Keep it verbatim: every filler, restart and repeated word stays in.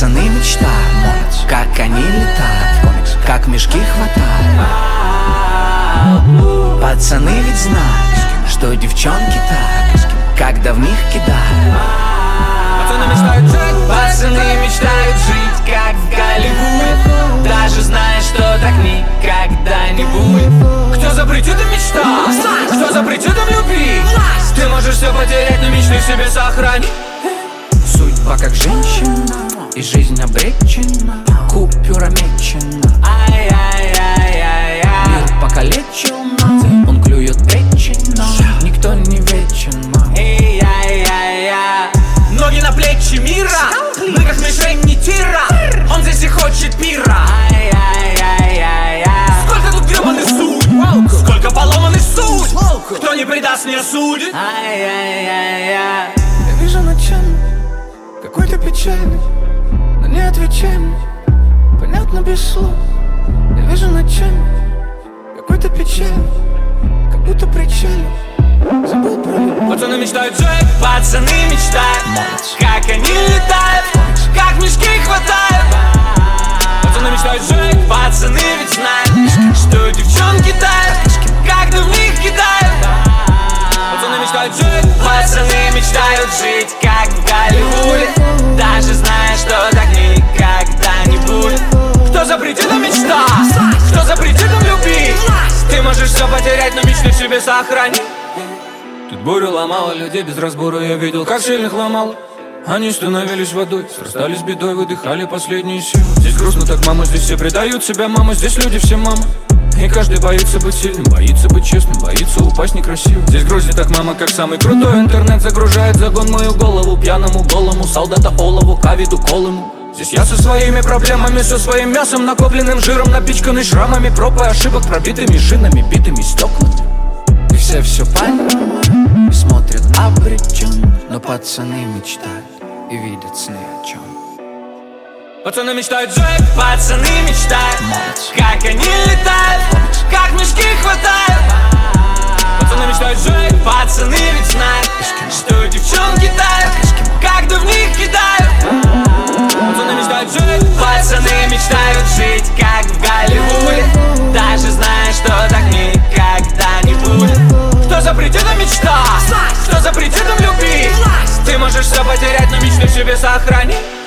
Пацаны мечтают, как они летают, как мешки хватают. Пацаны ведь знают, что девчонки так, когда в них кидают. Пацаны мечтают жить, Пацаны мечтают жить, как в Голливуде, даже зная, что так никогда не будет. кто запретит им мечтать? Кто запретит им любить? Ты можешь все потерять, но мечты в себе сохрани. Судьба как женщина, и жизнь обречена, купюра мечена. Мир покалечен, он клюет печень, но никто не вечен. Ноги на плечи мира, мы как мишени тира. Он здесь и хочет мира. Сколько тут гребаный суд, сколько поломанный суд. Кто не предаст, не осудит. Я вижу ночами какой-то печальный, но не отвечай мне, понятно без слов. Я вижу ночами какой-то печальный, как будто причалил, забыл про любовь. Пацаны мечтают жить, пацаны мечтают, как они летают, как мешки хватают. Пацаны мечтают жить, пацаны ведь знают, что девчонки тают, когда в них кидают. Пацаны мечтают жить, Пацаны мечтают жить, как в Голливуде, даже зная, что так никогда не будет. кто запретит им мечтать? Кто запретит им любить? Ты можешь все потерять, но мечты в себе сохрани. Тут бурю ломала людей без разбора, я видел, как сильных ломал. Они становились водой, срастались бедой, выдыхали последние силы. Здесь грустно так, мама, здесь все предают себя, мама, здесь люди все мама. И каждый боится быть сильным, боится быть честным, боится упасть некрасиво. Здесь грустит так, мама, как самый крутой интернет загружает загон мою голову, пьяному голому солдата олову, кавиду колому. Здесь я со своими проблемами, со своим мясом, накопленным жиром, напичканный шрамами, проб и ошибок, пробитыми шинами, битыми стеклами. И все все пальмы и смотрят обречен, но пацаны мечтают и видят сны о чем. Пацаны мечтают жить, Пацаны мечтают, как они летают, как мешки хватают. Пацаны мечтают жить, пацаны ведь знают, что девчонки тают, когда в них кидают. Пацаны мечтают жить, Пацаны мечтают жить, как в Голливуде, даже зная, что так никогда не будет. кто запретит им мечтать? Кто запретит им любить? Ты можешь все потерять, но мечты в себе сохрани.